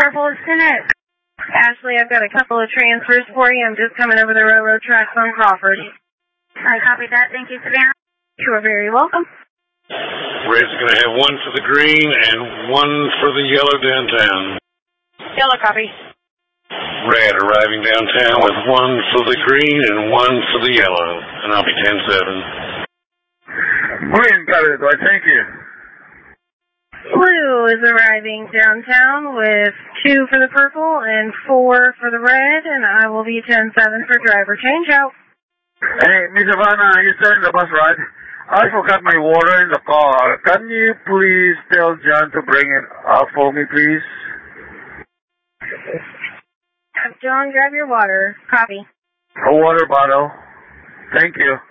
Purple is Connect. Ashley, I've got a couple of transfers for you. I'm just coming over the railroad tracks on Crawford. I copied that. Thank you, Savannah. You are very welcome. Red's going to have one for the green and one for the yellow downtown. Yellow copy. Red arriving downtown with one for the green and one for the yellow. And I'll be 10-7. Green, got it. Thank you. Blue is arriving downtown with 2 for the purple and 4 for the red, and I will be 10-7 for driver change out. Hey, Miss Savannah, you starting the bus ride? I forgot my water in the car. Can you please tell John to bring it up for me, please? John, grab your water. Copy. A water bottle. Thank you.